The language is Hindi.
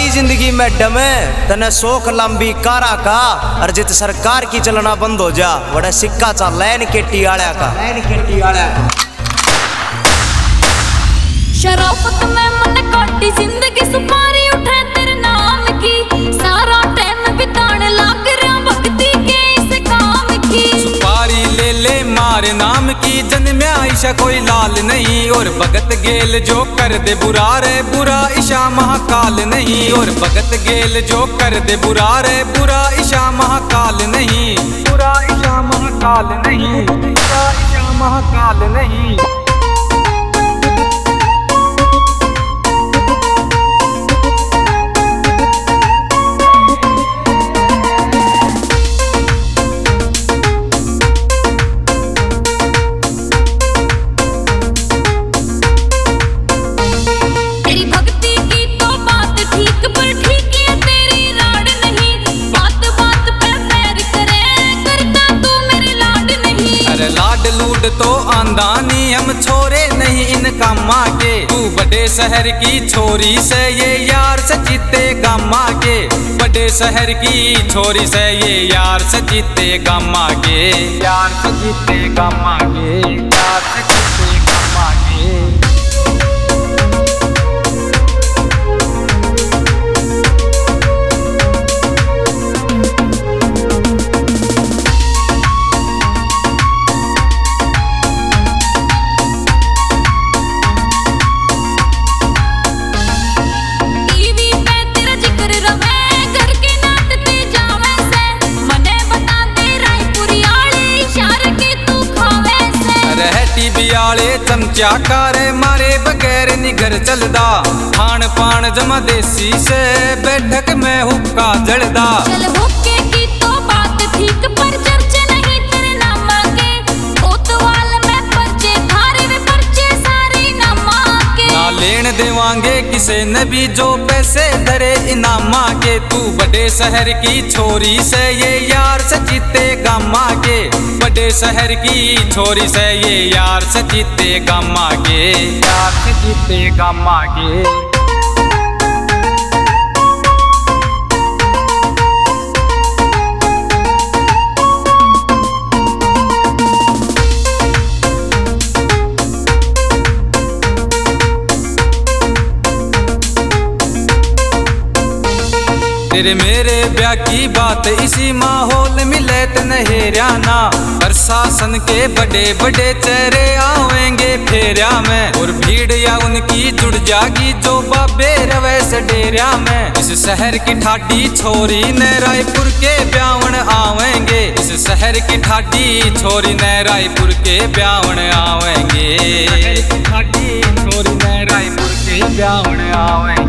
जिंदगी मैडम तने शौक लंबी कारा का और जित सरकार की चलना बंद हो जा बड़ा सिक्का चा लैन केटी आड़ा का शराफत में मन काटी जिंदगी सुपारी उठे तेरे नाम की सारा टाइम बिताने लग रहा भक्ति के इस काम की सुपारी ले ले मारे नाम की जन्म आयशा कोई लाल नहीं और भगत गेल जो कर दे बुरा रे बुरा ईशा महाकाल नहीं और भगत गेल जो कर दे बुरा रे बुरा ईशा महाकाल नहीं बुरा ईशा महाकाल नहीं बुरा ईशा महाकाल नहीं। लाड लूड तो आंदानी हम छोरे नहीं इन कामा के तू बड़े शहर की छोरी से ये यार से जीते गामा के बड़े शहर की छोरी से ये यार से जीते गामा के यार से जीते गामा के यार से जीते गामा के। बियाले चमचा कारे मारे बगैर नी घर चलदा खान पान जमा देसी से बैठक में हुक्का जलदा चल हुक्के की तो बात ठीक पर चर्चे नहीं तेरे नामा के कोतवाल में पर्चे थारे वे पर्चे सारे नामा के ना लेन देवांगे किसे ने भी जो पैसे धरे इनामा के तू बड़े शहर की छोरी से ये यार से जीते गामा के बड़े शहर की छोरी से ये यार से जीते गामा के यार से जीते गामा के। तेरे मेरे ब्याह की बात इसी माहौल मिले नहेरियाना प्रशासन के बड़े बड़े चेहरे आवेंगे फेरिया में और भीड़ या उनकी जुड़ जागी जो बाबे रवे से डेरिया में इस शहर की ठाडी छोरी ने रायपुर के ब्यावन आवेंगे इस शहर की ठाडी छोरी ने रायपुर के ब्यावन आवेंगे ठाडी छोरी ने रायपुर के ब्यावन आवेंगे।